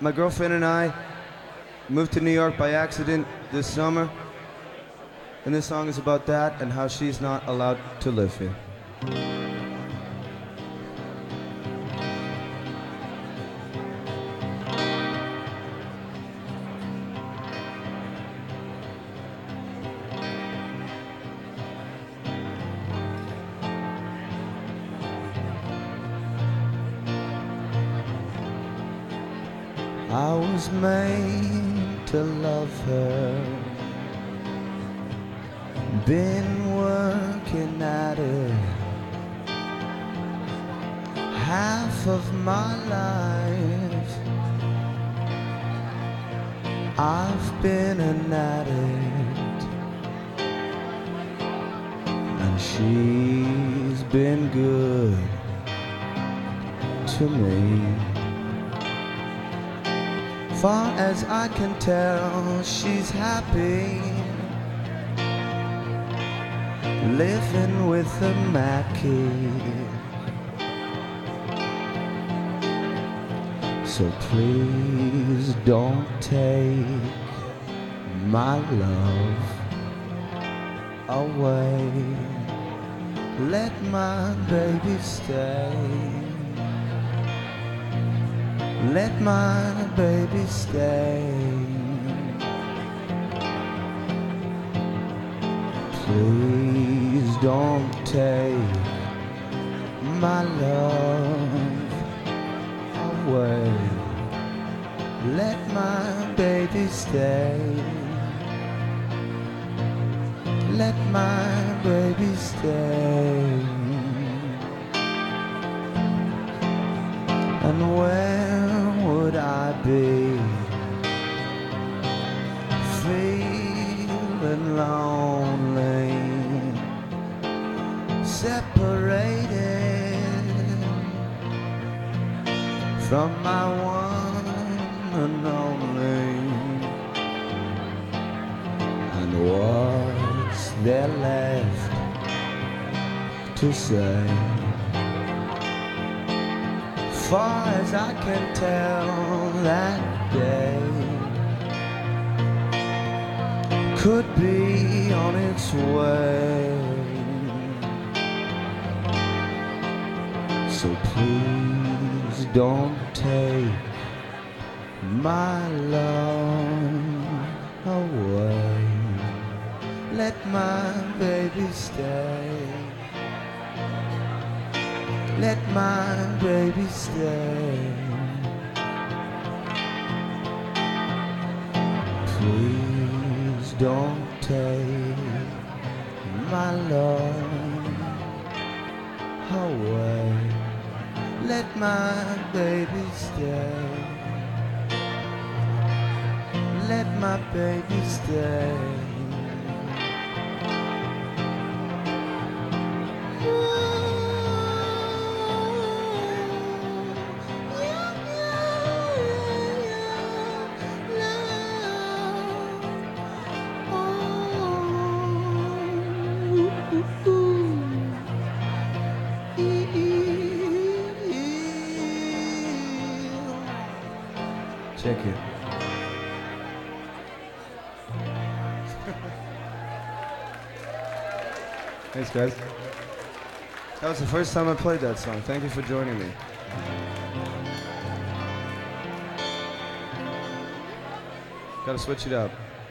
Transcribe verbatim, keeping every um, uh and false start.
my girlfriend and I moved to New York by accident this summer, and this song is about that and how she's not allowed to live here. I was made to love her, been working at it half of my life. I've been an addict, and she's been good to me. Far as I can tell, she's happy, living with a Mackie. So please don't take my love away. Let my baby stay. Let my baby stay. Please don't take my love away. Let my baby stay. Let my baby stay. And where would I be, feeling lonely, separated from my one and only? And what's there left to say? Far as I can tell, that day could be on its way. So please don't take my love away. Let my baby stay. Let my baby stay. Please don't take my love away. Let my baby stay. Let my baby stay. Check it. Thanks, guys. That was the first time I played that song. Thank you for joining me. Gotta switch it up.